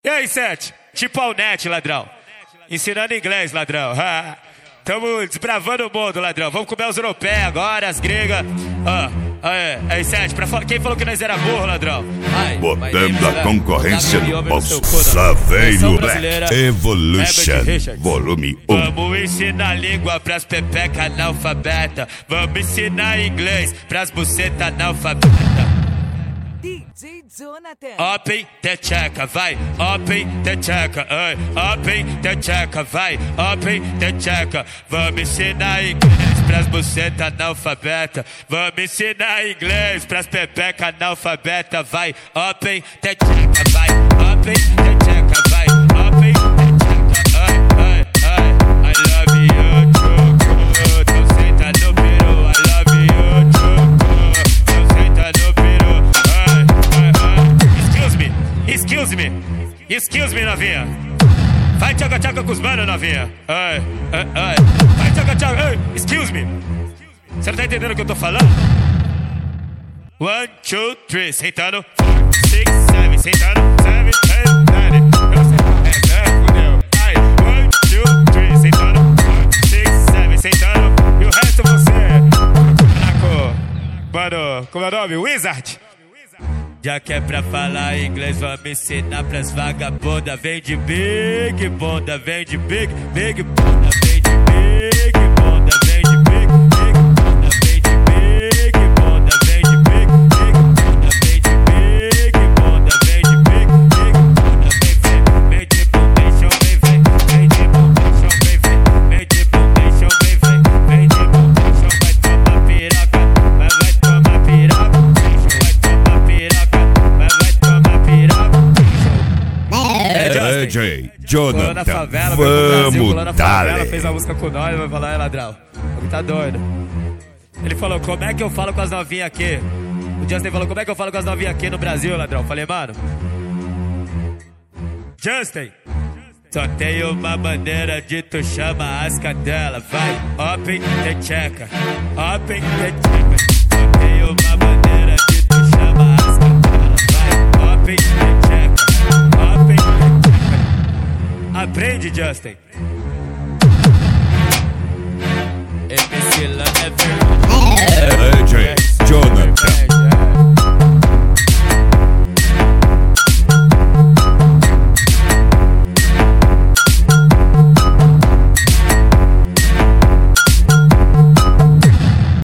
E aí, Sete? Tipo Alnet, ladrão. Ensinando inglês, ladrão. Tamo desbravando o mundo, ladrão. Vamos comer os europeus agora, as gregas. Aí, Sete, quem falou que nós era burro, ladrão? Botando a concorrência no bolso. Saveiro Black Evolution, volume 1. Vamos ensinar língua pras pepeca analfabeta. Vamos ensinar inglês pras buceta analfabeta. DJ Jonathan. Open the checa, vai. Open the checa, open the checa, vai. Open the checa. Vamos ensinar inglês pras buceta analfabeta. Vamos ensinar inglês pras pepeca analfabeta, vai. Open the checa, vai. Open the checa, vai. Open the checa, I love you, choco. Tô senta no peru, I love you, choco. Tô senta no peru. Excuse me, novinha. Vai tchaca-tchaca com os manos, novinha. Vai tchaca-tchaca, excuse me. Você não tá entendendo o que eu tô falando? 1, 2, 3, sentando. 4, 6, 7, sentando. 7, 8, 9. Fudeu. 1, 2, 3, sentando. 4, 6, 7, sentando. E o resto você. Mano, como é o nome? Wizard. Já que é pra falar inglês, vamos ensinar pras vagabundas. Vem de big bunda, vem de big bunda, vem de big bunda, vem de big bunda, vem de big bunda, vem de big bunda, vem de big bunda, vem de big bunda, vem de bundation, vem de bundation, vem de bundation, vem de bundation, vai tomar piroca, vai tomar piroca, vai tomar piroca. DJ Jonathan, vamos dar. Fez a música com nós, vai falar, ladrão. Tá doido. Ele falou, como é que eu falo com as novinhas aqui? O Justin falou, como é que eu falo com as novinhas aqui no Brasil, ladrão? Falei, mano, Justin, só tem uma maneira de tu chama as cadelas. Vai, open the checa, open the checa. Só tem uma maneira de tu chama as cadelas. Vai, open the checa, open the checa. Aprende, Justin.